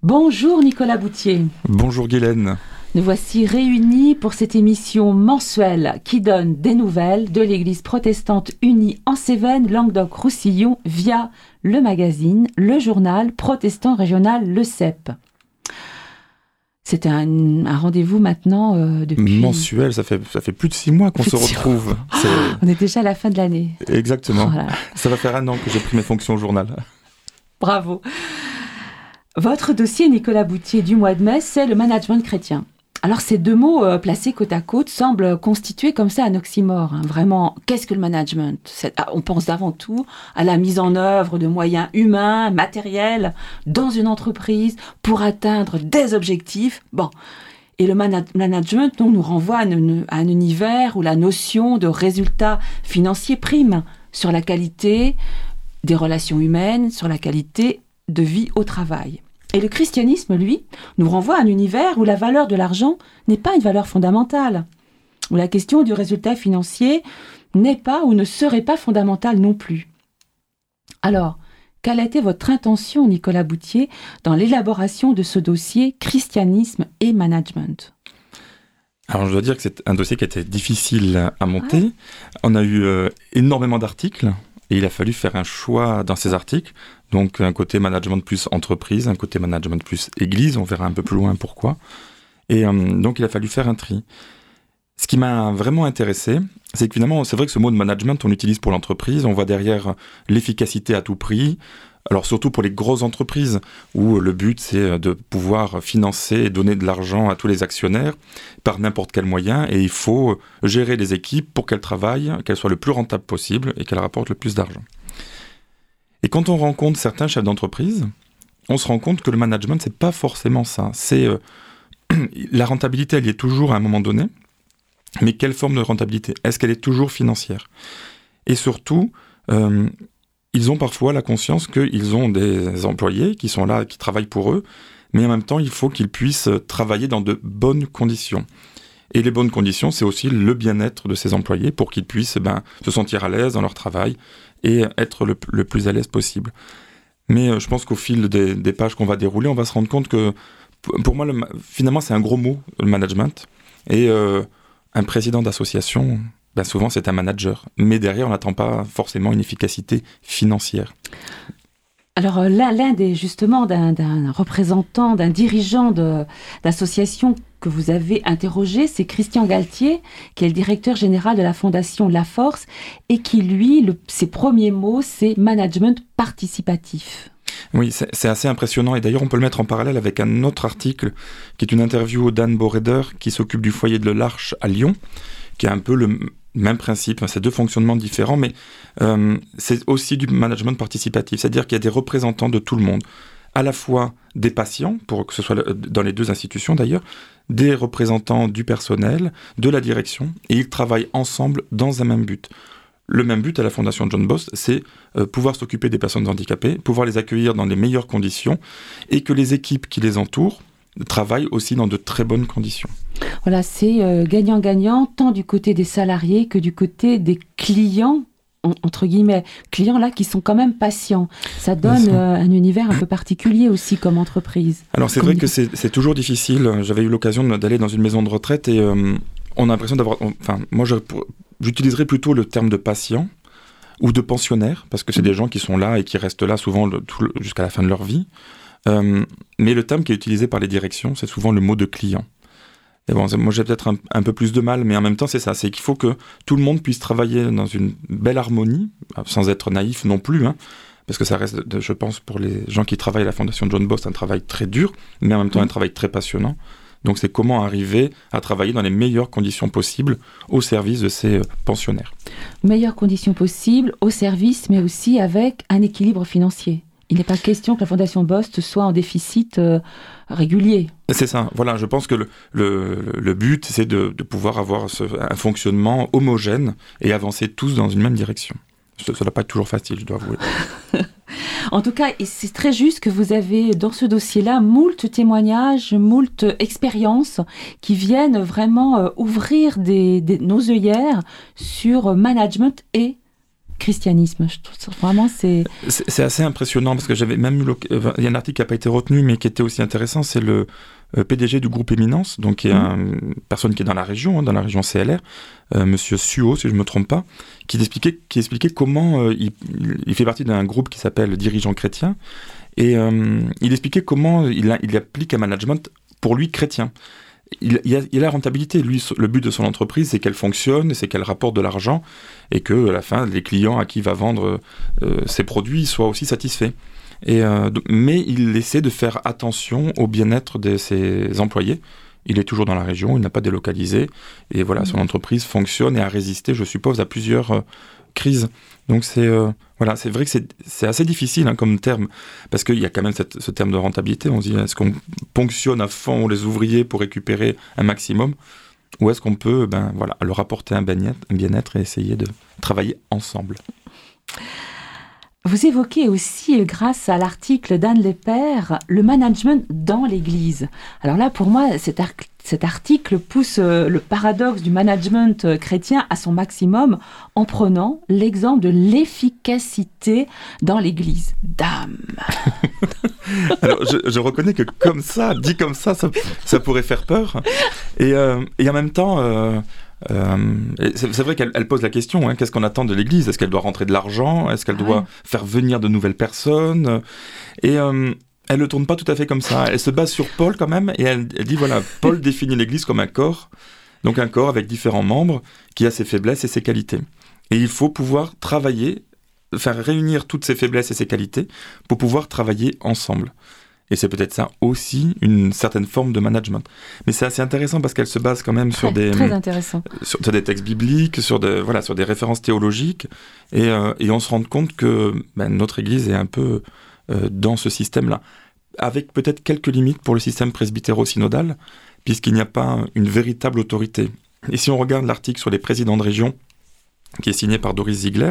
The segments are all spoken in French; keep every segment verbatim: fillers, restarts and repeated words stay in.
Bonjour Nicolas Boutier. Bonjour Guylaine. Nous voici réunis pour cette émission mensuelle qui donne des nouvelles de l'Église protestante unie en Cévennes, Languedoc-Roussillon via le magazine, le journal protestant régional Le C E P. C'est un, un rendez-vous maintenant euh, depuis... Mensuel, ça fait, ça fait plus de six mois qu'on se retrouve. C'est... On est déjà à la fin de l'année. Exactement. Voilà. Ça va faire un an que j'ai pris mes fonctions au journal. Bravo. Votre dossier, Nicolas Boutier, du mois de mai, c'est le management chrétien. Alors, ces deux mots euh, placés côte à côte semblent constituer comme ça un oxymore. Hein. Vraiment, qu'est-ce que le management ? C'est, ah, on pense avant tout à la mise en œuvre de moyens humains, matériels, dans une entreprise pour atteindre des objectifs. Bon, et le mana- management donc, nous renvoie à, une, à un univers où la notion de résultat financier prime sur la qualité des relations humaines, sur la qualité de vie au travail. Et le christianisme, lui, nous renvoie à un univers où la valeur de l'argent n'est pas une valeur fondamentale, où la question du résultat financier n'est pas ou ne serait pas fondamentale non plus. Alors, quelle a été votre intention, Nicolas Boutier, dans l'élaboration de ce dossier christianisme et management ? Alors, je dois dire que c'est un dossier qui a été difficile à monter. Ah. On a eu euh, énormément d'articles. Et il a fallu faire un choix dans ces articles, donc un côté management plus entreprise, un côté management plus église, on verra un peu plus loin pourquoi. Et euh, donc il a fallu faire un tri. Ce qui m'a vraiment intéressé, c'est que finalement, c'est vrai que ce mot de management, on l'utilise pour l'entreprise, on voit derrière l'efficacité à tout prix, alors surtout pour les grosses entreprises, où le but c'est de pouvoir financer et donner de l'argent à tous les actionnaires par n'importe quel moyen, et il faut gérer les équipes pour qu'elles travaillent, qu'elles soient le plus rentables possible et qu'elles rapportent le plus d'argent. Et quand on rencontre certains chefs d'entreprise, on se rend compte que le management, c'est pas forcément ça. C'est euh, la rentabilité, elle y est toujours à un moment donné, mais quelle forme de rentabilité ? Est-ce qu'elle est toujours financière ? Et surtout, euh, ils ont parfois la conscience qu'ils ont des employés qui sont là, qui travaillent pour eux, mais en même temps, il faut qu'ils puissent travailler dans de bonnes conditions. Et les bonnes conditions, c'est aussi le bien-être de ces employés pour qu'ils puissent ben, se sentir à l'aise dans leur travail et être le, le plus à l'aise possible. Mais euh, je pense qu'au fil des, des pages qu'on va dérouler, on va se rendre compte que, pour moi, le, finalement, c'est un gros mot, le management. Et euh, un président d'association... Ben souvent c'est un manager, mais derrière on n'attend pas forcément une efficacité financière. Alors l'un, l'un des justement d'un, d'un représentant, d'un dirigeant de, d'association que vous avez interrogé, c'est Christian Galtier, qui est le directeur général de la fondation La Force, et qui lui, le, ses premiers mots, c'est management participatif. Oui, c'est, c'est assez impressionnant, et d'ailleurs on peut le mettre en parallèle avec un autre article, qui est une interview d'Anne Boreder, qui s'occupe du foyer de l'Arche à Lyon, qui a un peu le même principe, c'est deux fonctionnements différents, mais euh, c'est aussi du management participatif, c'est-à-dire qu'il y a des représentants de tout le monde, à la fois des patients, pour que ce soit dans les deux institutions d'ailleurs, des représentants du personnel, de la direction, et ils travaillent ensemble dans un même but. Le même but à la Fondation John Bost, c'est euh, pouvoir s'occuper des personnes handicapées, pouvoir les accueillir dans les meilleures conditions, et que les équipes qui les entourent travaillent aussi dans de très bonnes conditions. Voilà, c'est euh, gagnant-gagnant, tant du côté des salariés que du côté des clients, en, entre guillemets, clients là qui sont quand même patients. Ça donne euh, un univers un peu particulier aussi comme entreprise. Alors c'est comme vrai que c'est, c'est toujours difficile. J'avais eu l'occasion d'aller dans une maison de retraite et euh, on a l'impression d'avoir... Enfin, moi je, j'utiliserais plutôt le terme de patient ou de pensionnaire, parce que c'est des gens qui sont là et qui restent là souvent le, tout le, jusqu'à la fin de leur vie. Euh, mais le terme qui est utilisé par les directions, c'est souvent le mot de client. Et bon, moi j'ai peut-être un, un peu plus de mal, mais en même temps c'est ça, c'est qu'il faut que tout le monde puisse travailler dans une belle harmonie, sans être naïf non plus, hein, parce que ça reste, je pense, pour les gens qui travaillent à la Fondation John Bost, un travail très dur, mais en même temps un travail très passionnant. Donc c'est comment arriver à travailler dans les meilleures conditions possibles au service de ces pensionnaires. Meilleures conditions possibles au service, mais aussi avec un équilibre financier. Il n'est pas question que la Fondation Bost soit en déficit euh, régulier. C'est ça, voilà, je pense que le, le, le but, c'est de, de pouvoir avoir ce, un fonctionnement homogène et avancer tous dans une même direction. Ça ne doit pas être toujours facile, je dois avouer. En tout cas, et c'est très juste que vous avez dans ce dossier-là moult témoignages, moult expériences qui viennent vraiment euh, ouvrir des, des, nos œillères sur management et christianisme. Je trouve ça, vraiment, c'est... c'est... C'est assez impressionnant, parce que j'avais même eu... Il y a un article qui n'a pas été retenu, mais qui était aussi intéressant, c'est le P D G du groupe Éminence, donc qui est mmh. une personne qui est dans la région, hein, dans la région C L R, euh, Monsieur Suot, si je ne me trompe pas, qui expliquait, qui expliquait comment euh, il, il fait partie d'un groupe qui s'appelle Dirigeants chrétiens, et euh, il expliquait comment il, a, il applique un management, pour lui, chrétien. Il, il, a, il a la rentabilité. Lui, le but de son entreprise, c'est qu'elle fonctionne, c'est qu'elle rapporte de l'argent, et que à la fin, les clients à qui il va vendre euh, ses produits soient aussi satisfaits. Et, euh, mais il essaie de faire attention au bien-être de ses employés. Il est toujours dans la région, il n'a pas délocalisé, et voilà, mmh. son entreprise fonctionne et a résisté, je suppose, à plusieurs euh, crises. Donc c'est euh, voilà, c'est vrai que c'est, c'est assez difficile hein, comme terme, parce qu'il y a quand même cette, ce terme de rentabilité. On se dit, est-ce qu'on ponctionne à fond les ouvriers pour récupérer un maximum, ou est-ce qu'on peut ben, voilà, leur apporter un bien-être, un bien-être et essayer de travailler ensemble. Vous évoquez aussi, grâce à l'article d'Anne Lepère, le management dans l'Église. Alors là, pour moi, cet, ar- cet article pousse euh, le paradoxe du management euh, chrétien à son maximum en prenant l'exemple de l'efficacité dans l'Église. Dame. Alors, je, je reconnais que comme ça, dit comme ça, ça, ça pourrait faire peur. Et, euh, et en même temps... Euh, Euh, c'est, c'est vrai qu'elle elle pose la question, hein, qu'est-ce qu'on attend de l'Église ? Est-ce qu'elle doit rentrer de l'argent ? Est-ce qu'elle ah doit ouais. faire venir de nouvelles personnes ? Et euh, elle ne tourne pas tout à fait comme ça. Elle se base sur Paul quand même, et elle, elle dit, voilà, Paul définit l'Église comme un corps, donc un corps avec différents membres, qui a ses faiblesses et ses qualités. Et il faut pouvoir travailler, faire réunir toutes ces faiblesses et ces qualités, pour pouvoir travailler ensemble. Et c'est peut-être ça aussi, une certaine forme de management. Mais c'est assez intéressant parce qu'elle se base quand même sur, très, des, très intéressant. sur, sur des textes bibliques, sur, de, voilà, sur des références théologiques. Et, euh, et on se rend compte que ben, notre Église est un peu euh, dans ce système-là. Avec peut-être quelques limites pour le système presbytéro-synodal, puisqu'il n'y a pas une véritable autorité. Et si on regarde l'article sur les présidents de région, qui est signé par Doris Ziegler,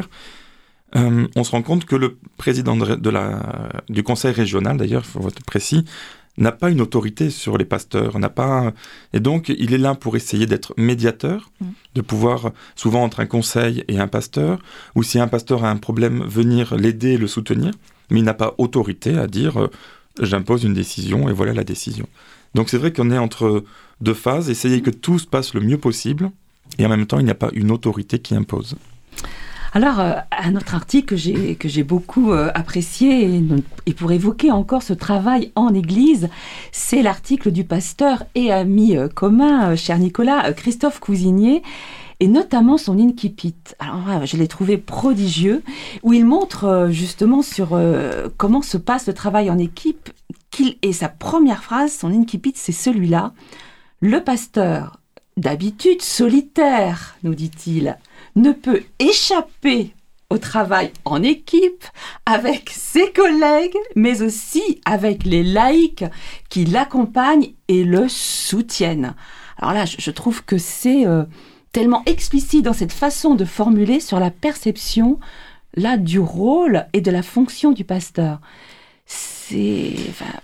Euh, on se rend compte que le président de, de la, du conseil régional, d'ailleurs, il faut être précis, n'a pas une autorité sur les pasteurs, n'a pas, et donc il est là pour essayer d'être médiateur, mmh. de pouvoir, souvent entre un conseil et un pasteur, ou si un pasteur a un problème, venir l'aider et le soutenir, mais il n'a pas autorité à dire euh, j'impose une décision et voilà la décision. Donc c'est vrai qu'on est entre deux phases, essayer que tout se passe le mieux possible, et en même temps il n'y a pas une autorité qui impose. Alors, euh, un autre article que j'ai, que j'ai beaucoup euh, apprécié, et, et pour évoquer encore ce travail en Église, c'est l'article du pasteur et ami euh, commun, euh, cher Nicolas, euh, Christophe Cousinier, et notamment son incipit. Alors, euh, je l'ai trouvé prodigieux, où il montre euh, justement sur euh, comment se passe le travail en équipe, qu'il, et sa première phrase, son incipit, c'est celui-là. « Le pasteur, d'habitude solitaire, nous dit-il, ne peut échapper au travail en équipe avec ses collègues, mais aussi avec les laïcs qui l'accompagnent et le soutiennent. » Alors là, je, je trouve que c'est euh, tellement explicite dans cette façon de formuler sur la perception là, du rôle et de la fonction du pasteur. C'est... Enfin,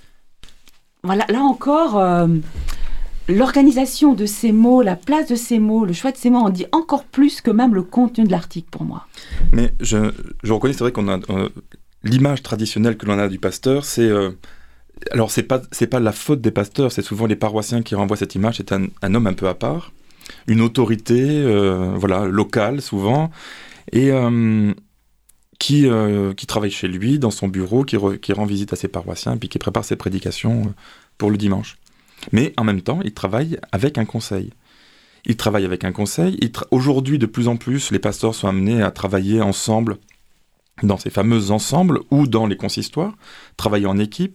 voilà, là encore... Euh, L'organisation de ces mots, la place de ces mots, le choix de ces mots en dit encore plus que même le contenu de l'article pour moi. Mais je, je reconnais, c'est vrai qu'on a euh, l'image traditionnelle que l'on a du pasteur, c'est euh, alors c'est pas c'est pas la faute des pasteurs, c'est souvent les paroissiens qui renvoient cette image. C'est un, un homme un peu à part, une autorité, euh, voilà, locale souvent, et euh, qui euh, qui travaille chez lui dans son bureau, qui re, qui rend visite à ses paroissiens, puis qui prépare ses prédications pour le dimanche. Mais en même temps, il travaille avec un conseil. Il travaille avec un conseil. Il tra- Aujourd'hui, de plus en plus, les pasteurs sont amenés à travailler ensemble dans ces fameux ensembles ou dans les consistoires, travailler en équipe.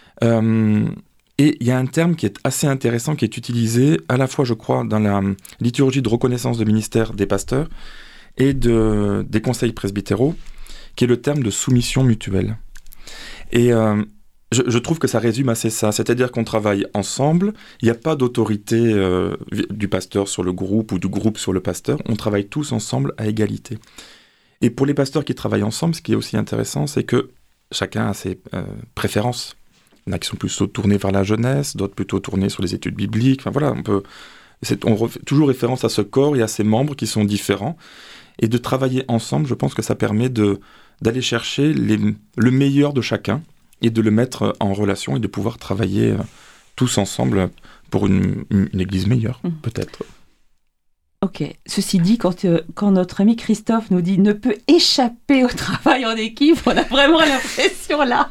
Euh, et il y a un terme qui est assez intéressant, qui est utilisé à la fois, je crois, dans la liturgie de reconnaissance de ministère des pasteurs et de, des conseils presbytéraux, qui est le terme de soumission mutuelle. Et... Euh, Je, je trouve que ça résume assez ça, c'est-à-dire qu'on travaille ensemble, il n'y a pas d'autorité euh, du pasteur sur le groupe ou du groupe sur le pasteur, on travaille tous ensemble à égalité. Et pour les pasteurs qui travaillent ensemble, ce qui est aussi intéressant, c'est que chacun a ses euh, préférences. Il y en a qui sont plutôt tournés vers la jeunesse, d'autres plutôt tournés sur les études bibliques, enfin voilà, on peut... C'est, on refait toujours référence à ce corps et à ses membres qui sont différents. Et de travailler ensemble, je pense que ça permet de, d'aller chercher les, le meilleur de chacun et de le mettre en relation et de pouvoir travailler euh, tous ensemble pour une, une, une église meilleure, mmh. peut-être. Ok. Ceci dit, quand, euh, quand notre ami Christophe nous dit « ne peut échapper au travail en équipe », on a vraiment l'impression là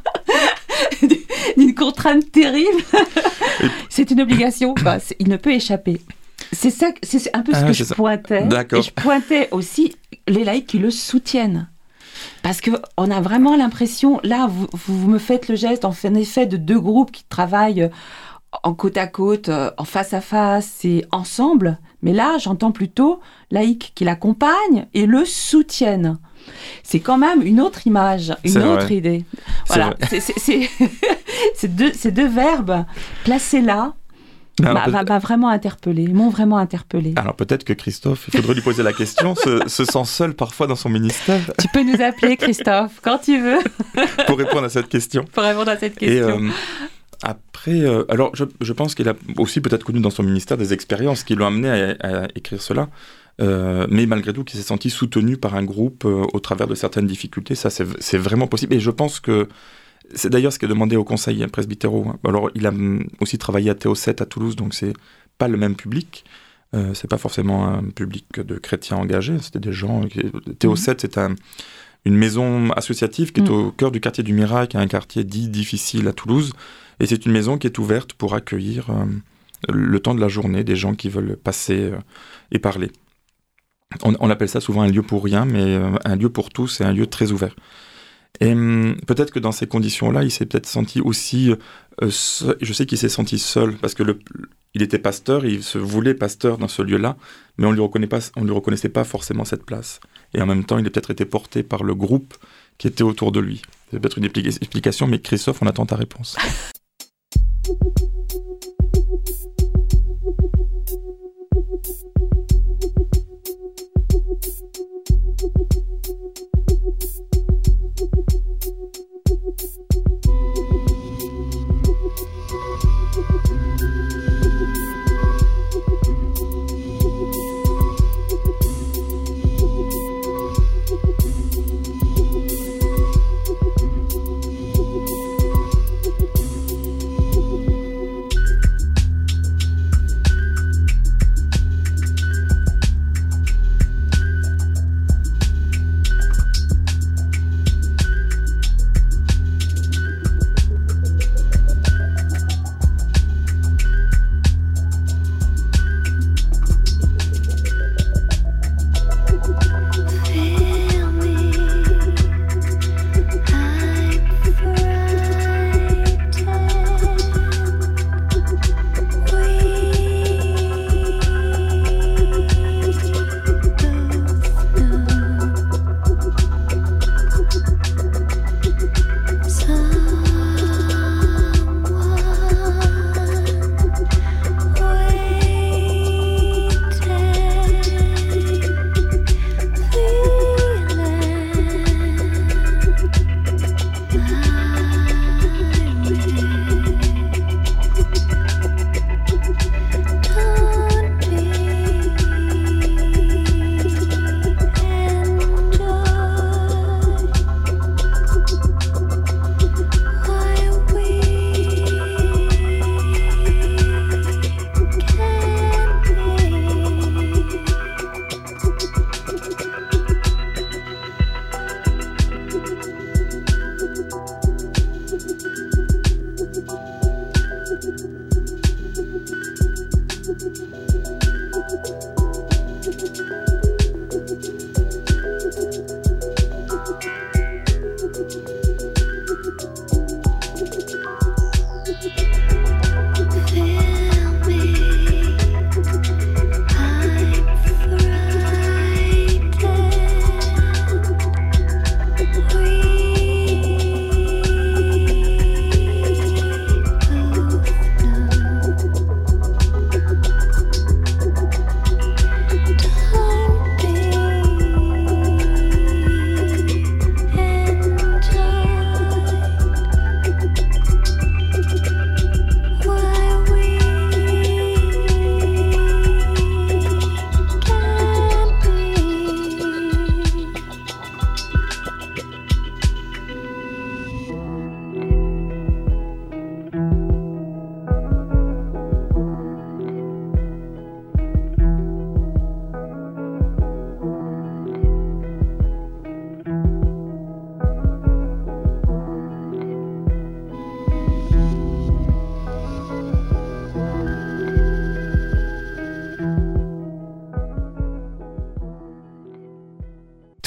d'une contrainte terrible. C'est une obligation. Enfin, c'est, il ne peut échapper. C'est ça, c'est un peu ce ah, que je ça. pointais. D'accord. Et je pointais aussi les laïcs qui le soutiennent. Parce qu'on a vraiment l'impression, là, vous, vous me faites le geste, en effet, de deux groupes qui travaillent en côte à côte, en face à face et ensemble. Mais là, j'entends plutôt laïcs qui l'accompagnent et le soutiennent. C'est quand même une autre image, une c'est autre vrai. idée. Voilà, c'est, c'est, c'est, c'est deux, ces deux verbes placés là. M'a, m'a, m'a vraiment interpellé, m'ont vraiment interpellé. Alors peut-être que Christophe, il faudrait lui poser la question, se, se sent seul parfois dans son ministère. Tu peux nous appeler Christophe, quand tu veux. Pour répondre à cette question. Pour répondre à cette question. Et, euh, après, euh, alors je, je pense qu'il a aussi peut-être connu dans son ministère des expériences qui l'ont amené à, à écrire cela. Euh, mais malgré tout, qu'il s'est senti soutenu par un groupe euh, au travers de certaines difficultés, ça c'est, c'est vraiment possible. Et je pense que c'est d'ailleurs ce qui est demandé au conseil presbytéro. Alors, il a aussi travaillé à Théo sept à Toulouse, donc c'est pas le même public. Euh, c'est pas forcément un public de chrétiens engagés. C'était des gens. Qui... Théo sept, c'est un, une maison associative qui est mmh. au cœur du quartier du Mirail, un quartier dit difficile à Toulouse. Et c'est une maison qui est ouverte pour accueillir euh, le temps de la journée des gens qui veulent passer euh, et parler. On, on appelle ça souvent un lieu pour rien, mais euh, un lieu pour tous et un lieu très ouvert. Et hum, peut-être que dans ces conditions-là, il s'est peut-être senti aussi... Euh, seul, je sais qu'il s'est senti seul, parce que le, il était pasteur, il se voulait pasteur dans ce lieu-là, mais on ne lui reconnaît pas, on lui reconnaissait pas forcément cette place. Et en même temps, il a peut-être été porté par le groupe qui était autour de lui. C'est peut-être une explication, mais Christophe, on attend ta réponse.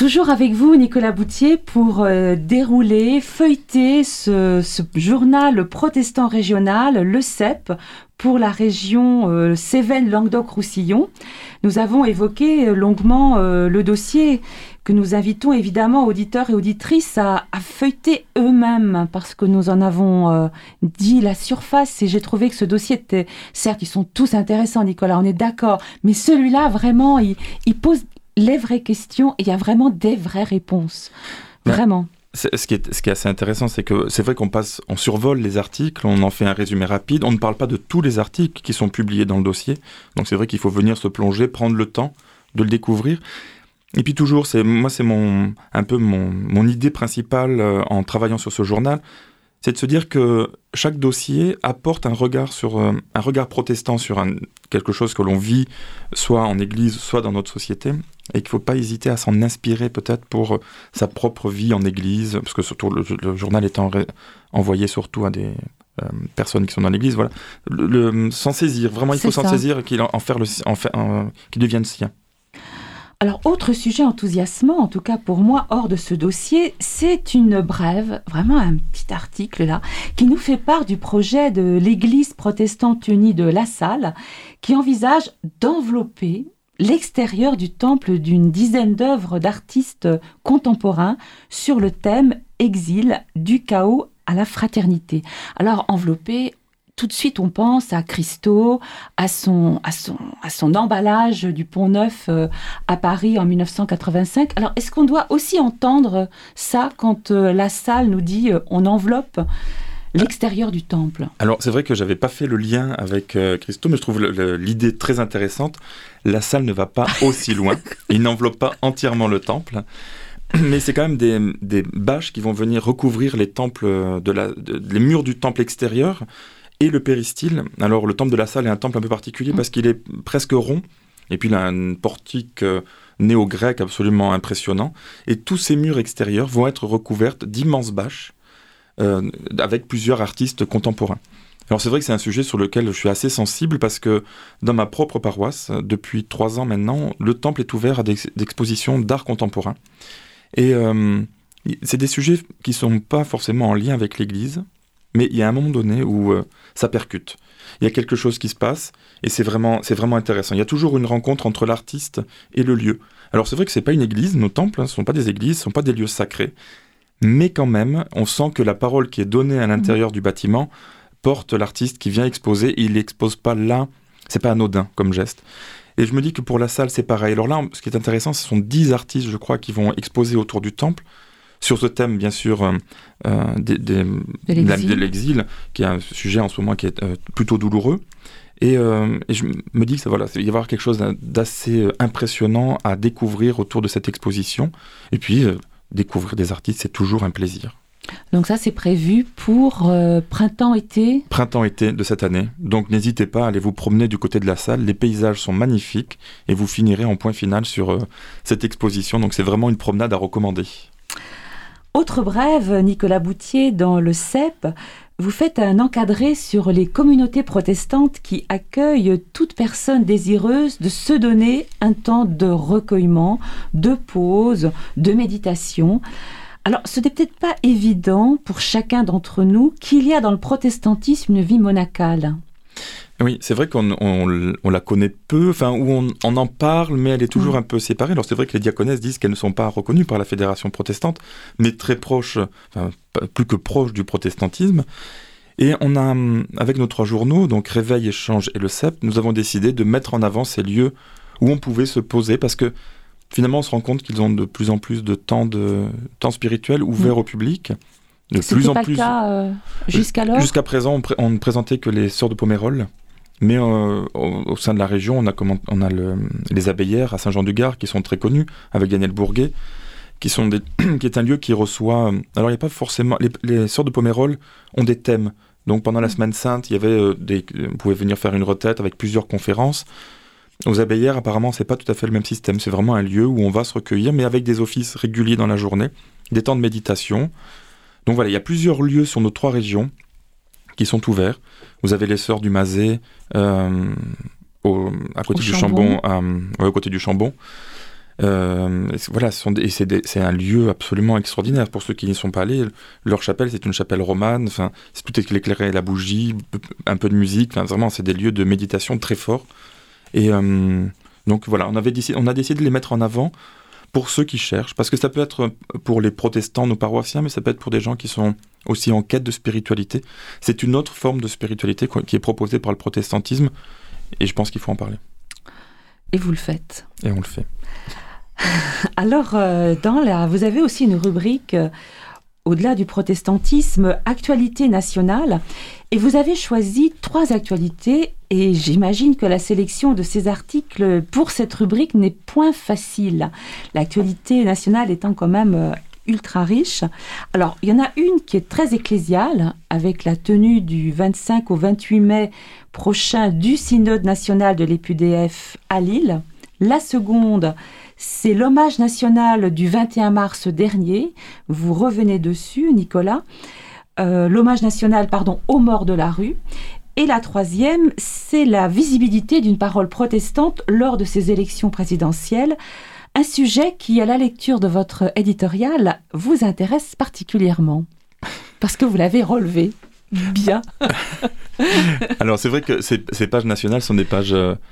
toujours avec vous, Nicolas Bouthier, pour euh, dérouler, feuilleter ce, ce journal protestant régional, le C E P, pour la région euh, Cévennes-Languedoc-Roussillon. Nous avons évoqué longuement euh, le dossier que nous invitons évidemment auditeurs et auditrices à, à feuilleter eux-mêmes, parce que nous en avons euh, dit la surface, et j'ai trouvé que ce dossier était, certes, ils sont tous intéressants, Nicolas, on est d'accord, mais celui-là, vraiment, il, il pose les vraies questions, et il y a vraiment des vraies réponses. Vraiment. C'est, ce, qui est, ce qui est assez intéressant, c'est que c'est vrai qu'on passe, on survole les articles, on en fait un résumé rapide, on ne parle pas de tous les articles qui sont publiés dans le dossier, donc c'est vrai qu'il faut venir se plonger, prendre le temps de le découvrir. Et puis toujours, c'est, moi c'est mon, un peu mon, mon idée principale euh, en travaillant sur ce journal, c'est de se dire que chaque dossier apporte un regard, sur, euh, un regard protestant sur un, quelque chose que l'on vit, soit en église, soit dans notre société, et qu'il ne faut pas hésiter à s'en inspirer peut-être pour sa propre vie en église, parce que surtout le, le journal étant ré, envoyé surtout à des euh, personnes qui sont dans l'église, voilà, le, le, s'en saisir, vraiment il faut s'en saisir et qu'il en, en faire le, en faire, en, qu'il devienne sien. Alors, autre sujet enthousiasmant, en tout cas pour moi, hors de ce dossier, c'est une brève, vraiment un petit article là, qui nous fait part du projet de l'Église protestante unie de La Salle, qui envisage d'envelopper l'extérieur du temple d'une dizaine d'œuvres d'artistes contemporains sur le thème « Exil, du chaos à la fraternité ». Alors, envelopper... Tout de suite, on pense à Christo, à son, à son, à son emballage du Pont Neuf euh, à Paris en dix-neuf cent quatre-vingt-cinq. Alors, est-ce qu'on doit aussi entendre ça quand euh, La Salle nous dit euh, on enveloppe l'extérieur du temple? Alors, c'est vrai que je n'avais pas fait le lien avec euh, Christo, mais je trouve le, le, l'idée très intéressante. La Salle ne va pas aussi loin. Il n'enveloppe pas entièrement le temple. Mais c'est quand même des, des bâches qui vont venir recouvrir les, temples de la, de, les murs du temple extérieur et le péristyle. Alors, le temple de La Salle est un temple un peu particulier parce qu'il est presque rond, et puis il a un portique euh, néo-grec absolument impressionnant, et tous ces murs extérieurs vont être recouverts d'immenses bâches euh, avec plusieurs artistes contemporains. Alors, c'est vrai que c'est un sujet sur lequel je suis assez sensible parce que dans ma propre paroisse, depuis trois ans maintenant, le temple est ouvert à des expositions d'art contemporain. Et euh, c'est des sujets qui ne sont pas forcément en lien avec l'Église, mais il y a un moment donné où euh, ça percute. Il y a quelque chose qui se passe et c'est vraiment, c'est vraiment intéressant. Il y a toujours une rencontre entre l'artiste et le lieu. Alors c'est vrai que ce n'est pas une église, nos temples, hein, ce ne sont pas des églises, ce ne sont pas des lieux sacrés, mais quand même, on sent que la parole qui est donnée à l'intérieur mmh. du bâtiment porte l'artiste qui vient exposer, et il n'expose pas là, ce n'est pas anodin comme geste. Et je me dis que pour La Salle, c'est pareil. Alors là, ce qui est intéressant, ce sont dix artistes, je crois, qui vont exposer autour du temple, sur ce thème, bien sûr, euh, euh, des, des, de, l'exil. de l'exil, qui est un sujet en ce moment qui est euh, plutôt douloureux. Et, euh, et je me dis que ça, voilà, il va y avoir quelque chose d'assez impressionnant à découvrir autour de cette exposition. Et puis, euh, découvrir des artistes, c'est toujours un plaisir. Donc ça, c'est prévu pour euh, printemps-été Printemps-été de cette année. Donc n'hésitez pas à aller vous promener du côté de La Salle. Les paysages sont magnifiques et vous finirez en point final sur euh, cette exposition. Donc c'est vraiment une promenade à recommander. Autre brève, Nicolas Bouthier, dans le C E P, vous faites un encadré sur les communautés protestantes qui accueillent toute personne désireuse de se donner un temps de recueillement, de pause, de méditation. Alors, ce n'est peut-être pas évident pour chacun d'entre nous qu'il y a dans le protestantisme une vie monacale. Oui, c'est vrai qu'on on, on la connaît peu, enfin, où on, on en parle, mais elle est toujours mmh. un peu séparée. Alors, c'est vrai que les diaconesses disent qu'elles ne sont pas reconnues par la Fédération protestante, mais très proches, enfin, plus que proches du protestantisme. Et on a, avec nos trois journaux, donc Réveil, Échange et le C E P, nous avons décidé de mettre en avant ces lieux où on pouvait se poser, parce que finalement, on se rend compte qu'ils ont de plus en plus de temps, de, temps spirituel ouvert mmh. au public. De C'était plus en pas plus. Le cas euh, jusqu'alors. Jusqu'à présent, on, pré- on ne présentait que les sœurs de Pomerol, mais euh, au, au sein de la région, on a, comment, on a le, les Abbayères à Saint-Jean-du-Gard qui sont très connus, avec Daniel Bourguet, qui, sont des, qui est un lieu qui reçoit. Alors, il n'y a pas forcément. Les, les sœurs de Pomerol ont des thèmes. Donc, pendant la Semaine Sainte, il y avait euh, des, vous pouvez venir faire une retraite avec plusieurs conférences. Aux Abbayères, apparemment, c'est pas tout à fait le même système. C'est vraiment un lieu où on va se recueillir, mais avec des offices réguliers dans la journée, des temps de méditation. Donc voilà, il y a plusieurs lieux sur nos trois régions qui sont ouverts. Vous avez les Sœurs du Mazet, euh, au, à côté au du Chambon, Chambon à, ouais, au côté du Chambon. Euh, voilà, ce sont des, et c'est, des, c'est un lieu absolument extraordinaire. Pour ceux qui n'y sont pas allés, leur chapelle, c'est une chapelle romane. Enfin, c'est tout éclairé, la bougie, un peu de musique. Enfin, vraiment, c'est des lieux de méditation très forts. Et euh, donc voilà, on avait décidé, on a décidé de les mettre en avant pour ceux qui cherchent, parce que ça peut être pour les protestants, nos paroissiens, mais ça peut être pour des gens qui sont aussi en quête de spiritualité. C'est une autre forme de spiritualité qui est proposée par le protestantisme, et je pense qu'il faut en parler. Et vous le faites. Et on le fait. Alors, euh, dans la, vous avez aussi une rubrique, euh, au-delà du protestantisme, actualité nationale, et vous avez choisi trois actualités, et j'imagine que la sélection de ces articles pour cette rubrique n'est point facile. L'actualité nationale étant quand même euh, ultra riche. Alors, il y en a une qui est très ecclésiale, avec la tenue du vingt-cinq au vingt-huit mai prochain du synode national de l'E P U D F à Lille. La seconde, c'est l'hommage national du vingt et un mars dernier. Vous revenez dessus, Nicolas. Euh, l'hommage national, pardon, aux morts de la rue. Et la troisième, c'est la visibilité d'une parole protestante lors de ces élections présidentielles. Un sujet qui, à la lecture de votre éditorial, vous intéresse particulièrement. Parce que vous l'avez relevé bien. Alors, c'est vrai que ces, ces pages nationales sont des pages...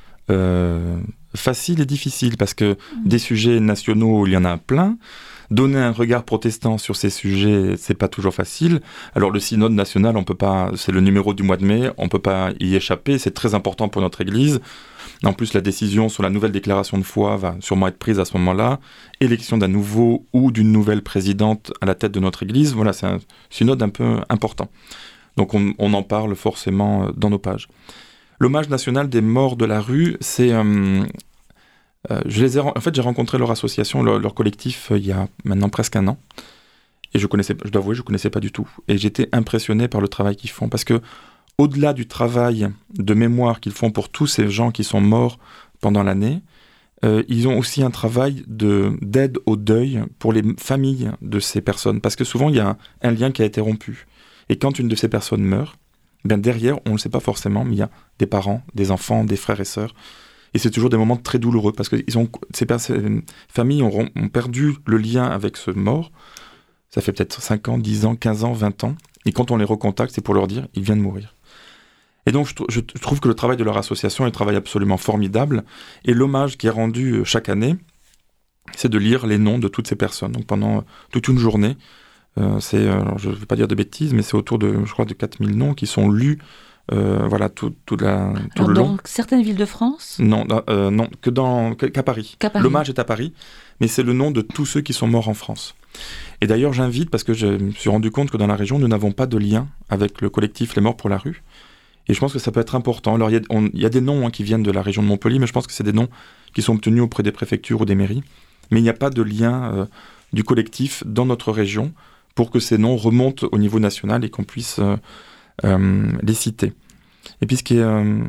Euh, facile et difficile, parce que mmh. des sujets nationaux, il y en a plein. Donner un regard protestant sur ces sujets, c'est pas toujours facile. Alors le synode national, on peut pas, c'est le numéro du mois de mai, on peut pas y échapper, c'est très important pour notre Église. En plus, la décision sur la nouvelle déclaration de foi va sûrement être prise à ce moment-là. Élection d'un nouveau ou d'une nouvelle présidente à la tête de notre Église, voilà, c'est un synode un peu important. Donc on, on en parle forcément dans nos pages. L'hommage national des morts de la rue, c'est... Euh, euh, je les ai, en fait, j'ai rencontré leur association, leur, leur collectif, euh, il y a maintenant presque un an. Et je connaissais, je dois avouer, je ne connaissais pas du tout. Et j'étais impressionné par le travail qu'ils font. Parce que, au-delà du travail de mémoire qu'ils font pour tous ces gens qui sont morts pendant l'année, euh, ils ont aussi un travail de, d'aide au deuil pour les familles de ces personnes. Parce que souvent, il y a un, un lien qui a été rompu. Et quand une de ces personnes meurt, bien derrière, on ne le sait pas forcément, mais il y a des parents, des enfants, des frères et sœurs. Et c'est toujours des moments très douloureux, parce que ils ont, ces, ces familles ont, ont perdu le lien avec ce mort. Ça fait peut-être cinq ans, dix ans, quinze ans, vingt ans. Et quand on les recontacte, c'est pour leur dire, il vient de mourir. Et donc, je, je trouve que le travail de leur association est un travail absolument formidable. Et l'hommage qui est rendu chaque année, c'est de lire les noms de toutes ces personnes. Donc, pendant toute une journée, Euh, c'est, alors je ne vais pas dire de bêtises, mais c'est autour de, je crois, de quatre mille noms qui sont lus, euh, voilà, tout, tout, la, tout alors, le long. Dans certaines villes de France ? Non, euh, non, que dans, qu'à Paris. Qu'à Paris. L'hommage est à Paris, mais c'est le nom de tous ceux qui sont morts en France. Et d'ailleurs, j'invite, parce que je me suis rendu compte que dans la région, nous n'avons pas de lien avec le collectif Les Morts pour la rue. Et je pense que ça peut être important. Alors, il y, y a des noms hein, qui viennent de la région de Montpellier, mais je pense que c'est des noms qui sont obtenus auprès des préfectures ou des mairies. Mais il n'y a pas de lien euh, du collectif dans notre région, pour que ces noms remontent au niveau national et qu'on puisse euh, euh, les citer. Et puis ce qui est... Euh...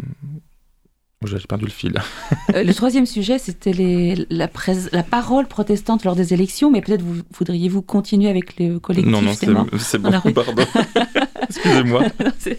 Oh, j'ai perdu le fil. euh, le troisième sujet, c'était les, la, prés- la parole protestante lors des élections, mais peut-être vous, voudriez-vous continuer avec le collectif Non, non, c'est, c'est bon, pardon. Excusez-moi. Non, c'est...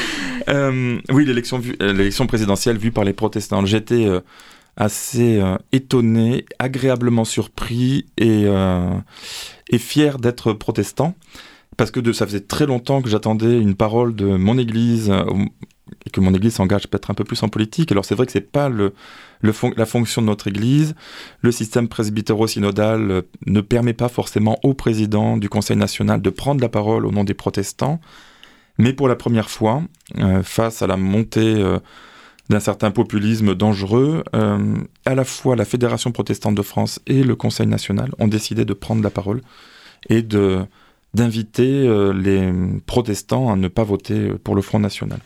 Euh, oui, l'élection, vue, l'élection présidentielle vue par les protestants. J'étais euh, assez euh, étonné, agréablement surpris et... Euh, et fier d'être protestant, parce que de, ça faisait très longtemps que j'attendais une parole de mon Église, euh, et que mon Église s'engage peut-être un peu plus en politique. Alors c'est vrai que c'est pas le, le fon- la fonction de notre Église. Le système presbytéro-synodal euh, ne permet pas forcément au président du Conseil national de prendre la parole au nom des protestants. Mais pour la première fois, euh, face à la montée euh, d'un certain populisme dangereux, euh, à la fois la Fédération protestante de France et le Conseil national ont décidé de prendre la parole et de, d'inviter euh, les protestants à ne pas voter pour le Front national.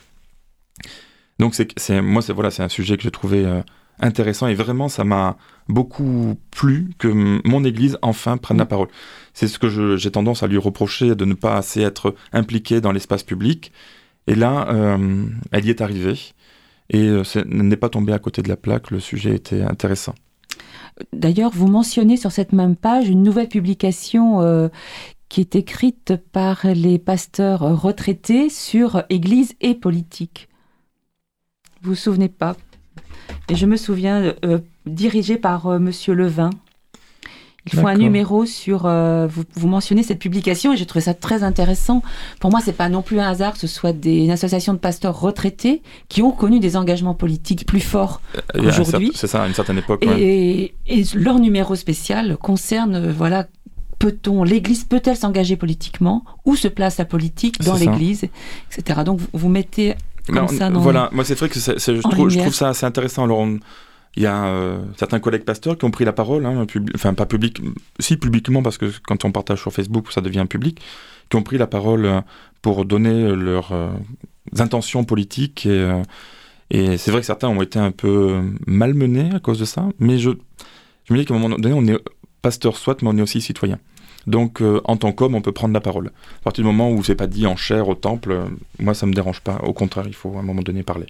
Donc c'est, c'est, moi, c'est, voilà, c'est un sujet que j'ai trouvé euh, intéressant et vraiment ça m'a beaucoup plu que m- mon Église enfin prenne la parole. C'est ce que je, j'ai tendance à lui reprocher, de ne pas assez être impliquée dans l'espace public. Et là, euh, elle y est arrivée. Et euh, n'est pas tombé à côté de la plaque, le sujet était intéressant. D'ailleurs, vous mentionnez sur cette même page une nouvelle publication euh, qui est écrite par les pasteurs retraités sur Église et politique. Vous vous souvenez pas ? Et je me souviens, euh, dirigée par euh, Monsieur Levin. Il faut D'accord. un numéro sur... Euh, vous, vous mentionnez cette publication et j'ai trouvé ça très intéressant. Pour moi, c'est pas non plus un hasard que ce soit des, une association de pasteurs retraités qui ont connu des engagements politiques plus forts euh, qu'aujourd'hui. C'est ça, à une certaine époque. Et, ouais. et leur numéro spécial concerne, euh, voilà... Peut-on, l'Église peut-elle s'engager politiquement? Où se place la politique dans c'est l'Église, et cetera. Donc vous, vous mettez comme on, ça dans... Voilà, moi c'est vrai que c'est, c'est, je, trouve, je trouve ça assez intéressant. Alors on, il y a euh, certains collègues pasteurs qui ont pris la parole, hein, pub, enfin pas public, si publiquement, parce que quand on partage sur Facebook, ça devient public, qui ont pris la parole pour donner leurs euh, intentions politiques. Et, euh, et c'est vrai que certains ont été un peu malmenés à cause de ça, mais je, je me dis qu'à un moment donné, on est pasteur soit, mais on est aussi citoyen. Donc, euh, en tant qu'homme, on peut prendre la parole. À partir du moment où c'est pas dit en chair au temple, euh, moi, ça me dérange pas. Au contraire, il faut à un moment donné parler.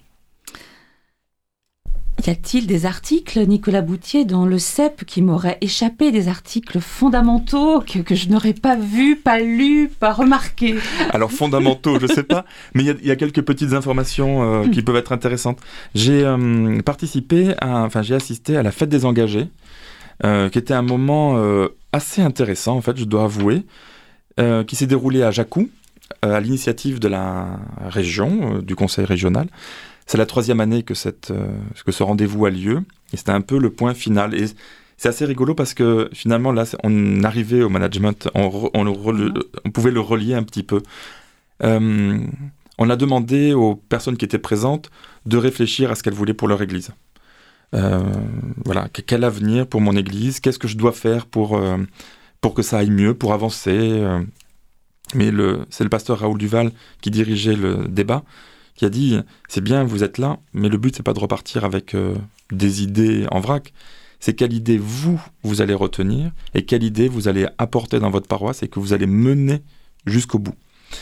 Y a-t-il des articles, Nicolas Bouthier, dans le C E P qui m'auraient échappé, des articles fondamentaux que, que je n'aurais pas vus, pas lus, pas remarqués? Alors, fondamentaux, je sais pas, mais il y, y a quelques petites informations euh, mmh. qui peuvent être intéressantes. J'ai euh, participé, à, enfin, j'ai assisté à la fête des engagés, Euh, qui était un moment euh, assez intéressant, en fait, je dois avouer, euh, qui s'est déroulé à Jacou, euh, à l'initiative de la région, euh, du conseil régional. C'est la troisième année que, cette, euh, que ce rendez-vous a lieu, et c'était un peu le point final. Et c'est assez rigolo parce que finalement, là, on arrivait au management, on, on, le, on pouvait le relier un petit peu. Euh, on a demandé aux personnes qui étaient présentes de réfléchir à ce qu'elles voulaient pour leur église. Euh, voilà, quel avenir pour mon église, qu'est-ce que je dois faire pour, euh, pour que ça aille mieux, pour avancer. Euh. Mais le, c'est le pasteur Raoul Duval qui dirigeait le débat, qui a dit, c'est bien, vous êtes là, mais le but, c'est pas de repartir avec euh, des idées en vrac, c'est quelle idée vous, vous allez retenir, et quelle idée vous allez apporter dans votre paroisse, et que vous allez mener jusqu'au bout.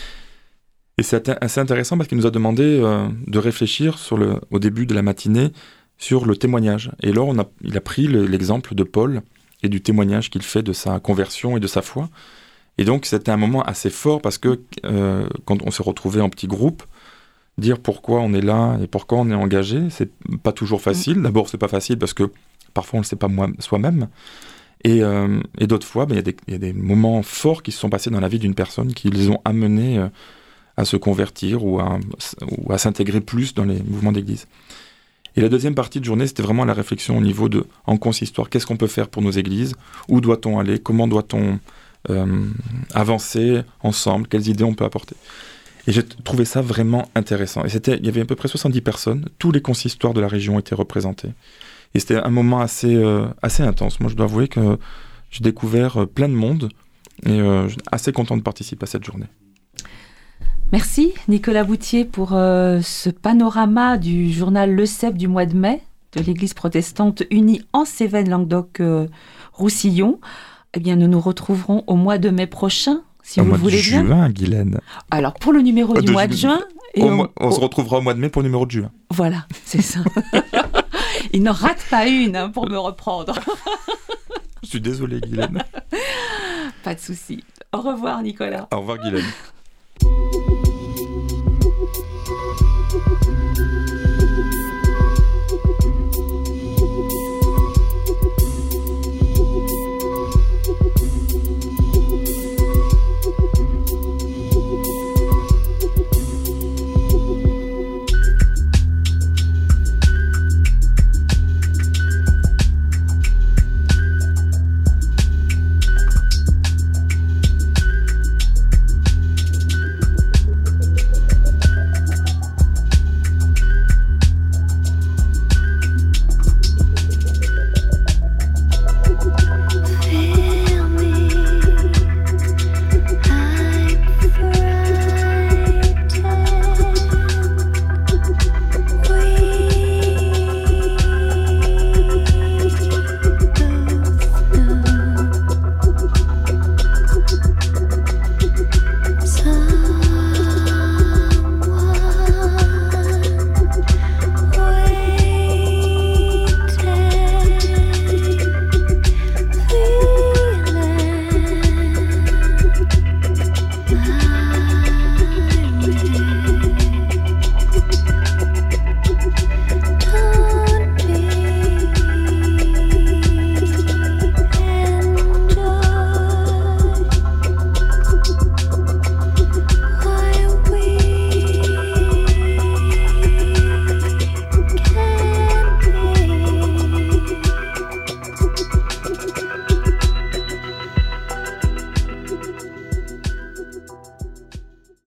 Et c'est assez intéressant parce qu'il nous a demandé euh, de réfléchir sur le, au début de la matinée, sur le témoignage. Et là, on a, il a pris le, l'exemple de Paul et du témoignage qu'il fait de sa conversion et de sa foi. Et donc, c'était un moment assez fort parce que euh, quand on s'est retrouvés en petits groupes, dire pourquoi on est là et pourquoi on est engagé, c'est pas toujours facile. D'abord, c'est pas facile parce que parfois, on le sait pas moi, soi-même. Et, euh, et d'autres fois, ben, y a des, y a des moments forts qui se sont passés dans la vie d'une personne qui les ont amenés euh, à se convertir ou à, ou à s'intégrer plus dans les mouvements d'église. Et la deuxième partie de journée, c'était vraiment la réflexion au niveau de, en consistoire, qu'est-ce qu'on peut faire pour nos églises? Où doit-on aller? Comment doit-on euh, avancer ensemble? Quelles idées on peut apporter? Et j'ai trouvé ça vraiment intéressant. Et c'était, il y avait à peu près soixante-dix personnes. Tous les consistoires de la région étaient représentés. Et c'était un moment assez, euh, assez intense. Moi, je dois avouer que j'ai découvert euh, plein de monde. Et euh, je suis assez content de participer à cette journée. Merci Nicolas Bouthier pour euh, ce panorama du journal Le C E P du mois de mai de l'Église protestante unie en Cévennes-Languedoc-Roussillon. Euh, eh bien, nous nous retrouverons au mois de mai prochain, si au vous mois voulez de bien. Juin, Guylaine. Alors, pour le numéro euh, du de mois ju- de juin... Et on, on, on se retrouvera au mois de mai pour le numéro de juin. Voilà, c'est ça. Il n'en rate pas une hein, pour me reprendre. Je suis désolé, Guylaine. Pas de souci. Au revoir, Nicolas. Au revoir, Guylaine.